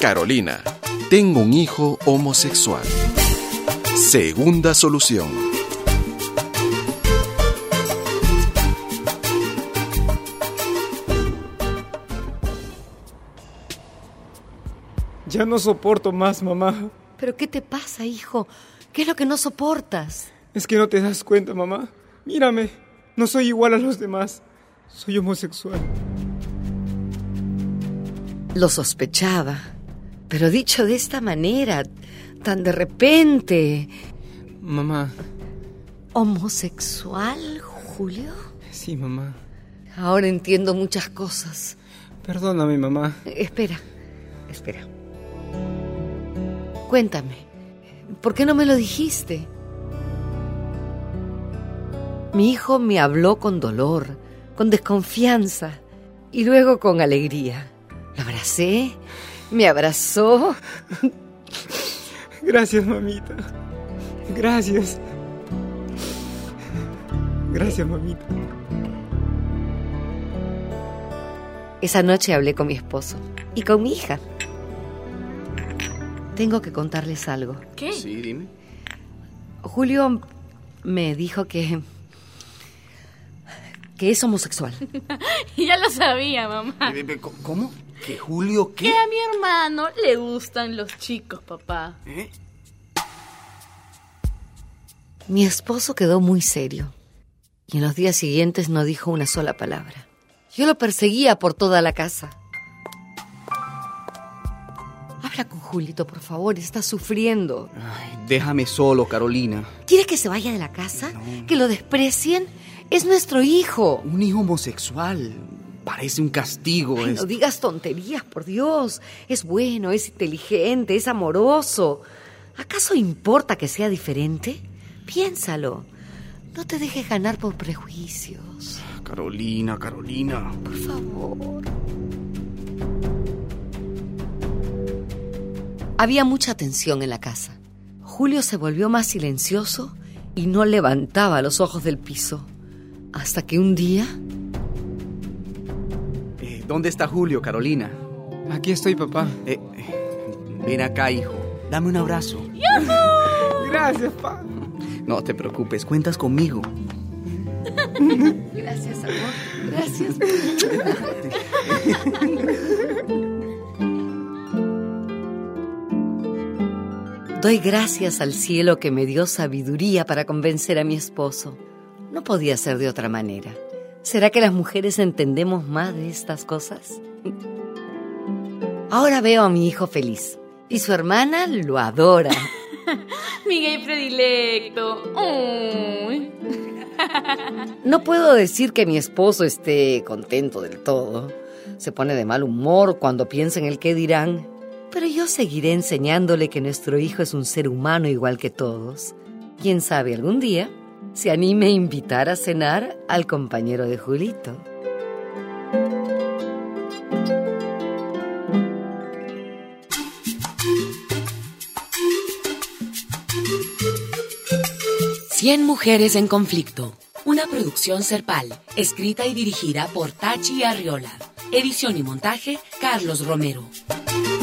Carolina, tengo un hijo homosexual. Segunda solución. Ya no soporto más, mamá. ¿Pero qué te pasa, hijo? ¿Qué es lo que no soportas? Es que no te das cuenta, mamá. Mírame, no soy igual a los demás. Soy homosexual. Lo sospechaba, pero dicho de esta manera, tan de repente. Mamá. ¿Homosexual, Julio? Sí, mamá. Ahora entiendo muchas cosas. Perdóname, mamá. Espera. Cuéntame, ¿por qué no me lo dijiste? Mi hijo me habló con dolor, con desconfianza y luego con alegría. Lo abracé, me abrazó. Gracias, mamita. Gracias. Gracias, mamita. Esa noche hablé con mi esposo y con mi hija. Tengo que contarles algo. ¿Qué? Sí, dime. Julio me dijo que es homosexual. Ya lo sabía, mamá. ¿Cómo? ¿Que Julio qué? Que a mi hermano le gustan los chicos, papá. ¿Eh? Mi esposo quedó muy serio y en los días siguientes no dijo una sola palabra. Yo lo perseguía por toda la casa. Habla con Julito, por favor, está sufriendo. Ay, déjame solo, Carolina. ¿Quiere que se vaya de la casa? No. ¿Que lo desprecien? Es nuestro hijo. Un hijo homosexual. Parece un castigo. Ay, no digas tonterías, por Dios. Es bueno, es inteligente, es amoroso. ¿Acaso importa que sea diferente? Piénsalo. No te dejes ganar por prejuicios. Carolina. Por favor. Había mucha tensión en la casa. Julio se volvió más silencioso y no levantaba los ojos del piso. Hasta que un día... ¿Dónde está Julio, Carolina? Aquí estoy, papá. Ven acá, hijo. Dame un abrazo. ¡Yujú! Gracias, papá. No te preocupes, cuentas conmigo. Gracias, amor. Gracias. Doy gracias al cielo que me dio sabiduría para convencer a mi esposo. No podía ser de otra manera. ¿Será que las mujeres entendemos más de estas cosas? Ahora veo a mi hijo feliz y su hermana lo adora. Mi gay predilecto. Uy. No puedo decir que mi esposo esté contento del todo. Se pone de mal humor cuando piensa en el qué dirán. Pero yo seguiré enseñándole que nuestro hijo es un ser humano igual que todos. Quién sabe, algún día se anime a invitar a cenar al compañero de Julito. Cien mujeres en conflicto. Una producción Serpal, escrita y dirigida por Tachi Arriola. Edición y montaje, Carlos Romero.